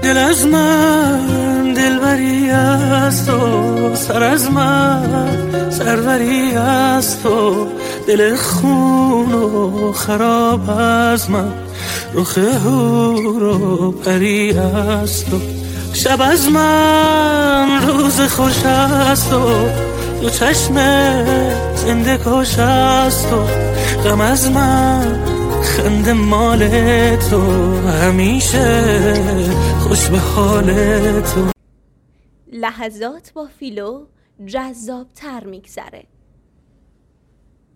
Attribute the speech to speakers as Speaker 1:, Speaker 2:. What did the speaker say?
Speaker 1: دل از من دلبری است و سر از من سروری است و دل خون و خراب از من رخ هور و پری است و شب از من روز خوش است و دو چشم زنده کش است و غم از من خنده مال تو همیشه خوش به حال تو.
Speaker 2: لحظات با فیلو جذاب تر میگذره.